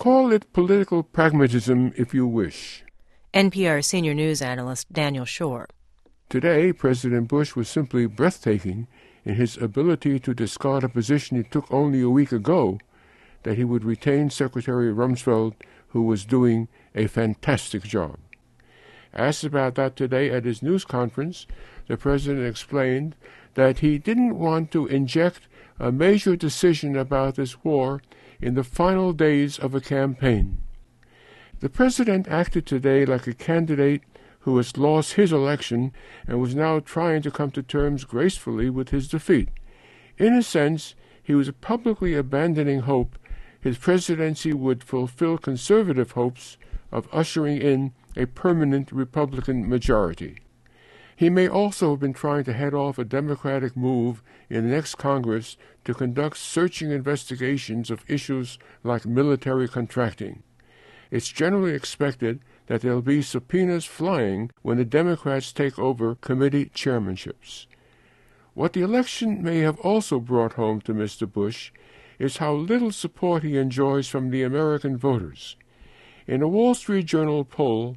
Call it political pragmatism if you wish. NPR senior news analyst Daniel Schorr. Today, President Bush was simply breathtaking in his ability to discard a position he took only a week ago, that he would retain Secretary Rumsfeld, who was doing a fantastic job. Asked about that today at his news conference, the president explained that he didn't want to inject a major decision about this war in the final days of a campaign. The president acted today like a candidate who has lost his election and was now trying to come to terms gracefully with his defeat. In a sense, he was publicly abandoning hope his presidency would fulfill conservative hopes of ushering in a permanent Republican majority. He may also have been trying to head off a Democratic move in the next Congress to conduct searching investigations of issues like military contracting. It's generally expected that there will be subpoenas flying when the Democrats take over committee chairmanships. What the election may have also brought home to Mr. Bush is how little support he enjoys from the American voters. In a Wall Street Journal poll,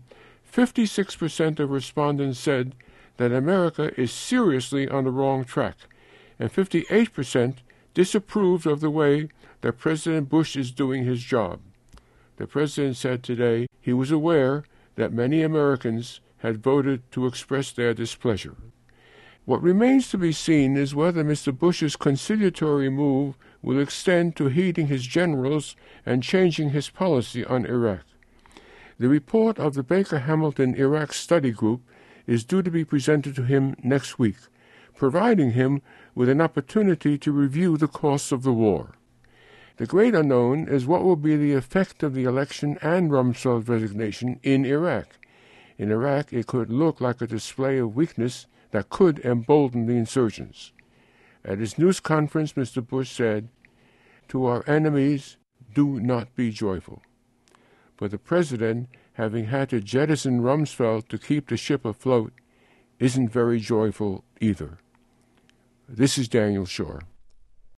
56% of respondents said that America is seriously on the wrong track, and 58% disapproved of the way that President Bush is doing his job. The president said today he was aware that many Americans had voted to express their displeasure. What remains to be seen is whether Mr. Bush's conciliatory move will extend to heeding his generals and changing his policy on Iraq. The report of the Baker-Hamilton Iraq Study Group is due to be presented to him next week, providing him with an opportunity to review the course of the war. The great unknown is what will be the effect of the election and Rumsfeld's resignation in Iraq. In Iraq, it could look like a display of weakness that could embolden the insurgents. At his news conference, Mr. Bush said, "To our enemies, do not be joyful." But the president, having had to jettison Rumsfeld to keep the ship afloat, isn't very joyful either. This is Daniel Schorr.